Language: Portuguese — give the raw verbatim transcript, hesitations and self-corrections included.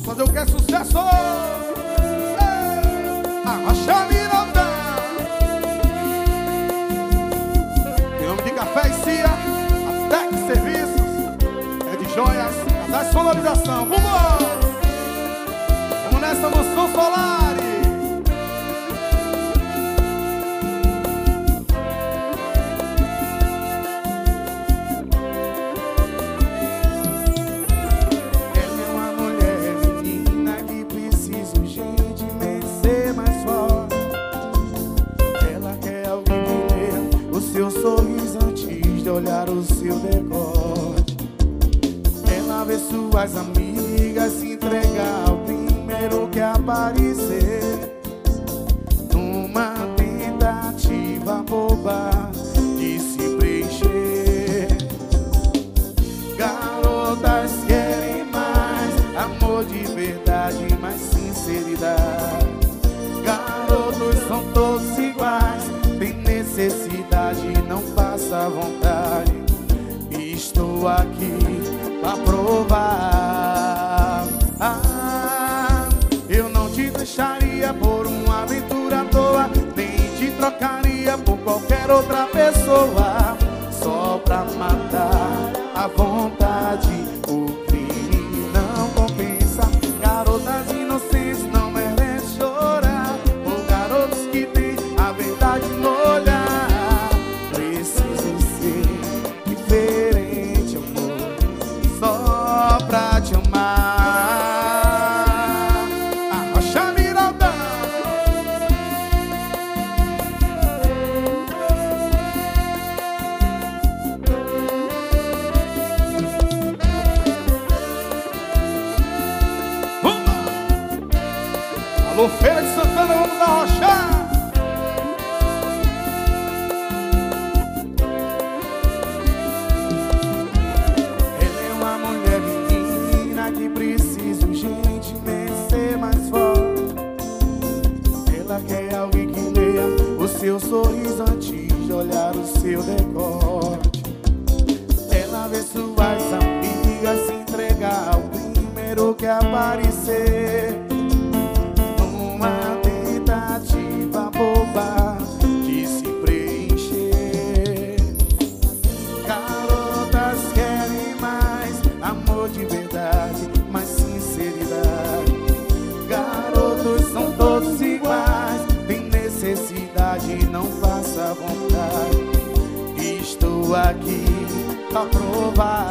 fazer o que é sucesso. Arrocha Miranda. Em nome de Café e Cia, a Tec Serviços, é de joias, a da sonorização. Vamos! Vamos nessa, Mansão Solari. Sorriso antes de olhar o seu decote. Ela vê suas amigas se entregar ao primeiro que aparecer, numa tentativa boba de se preencher. Garotas querem mais amor de verdade, mais sinceridade. Garotos são todos iguais, tem necessidade, não passa vontade. Estou aqui pra provar. Ah, eu não te deixaria por uma aventura à toa, nem te trocaria por qualquer outra pessoa, só pra matar a vontade. O crime não compensa. Garotas inocentes não merecem chorar por garotos que têm a verdade no olhar. Preciso ser diferente, amor, só pra te amar. Arrocha Miranda. Alô, Feira de Santana, vamos arrochar. Preciso gentilmente ser mais forte. Ela quer alguém que leia o seu sorriso antes de olhar o seu decote. Ela vê suas amigas se entregar ao primeiro que aparecer, numa tentativa boba de se preencher. Garotas querem mais amor de verdade, mais sinceridade. Garotos são todos iguais, tem necessidade, não faça vontade. Estou aqui pra provar.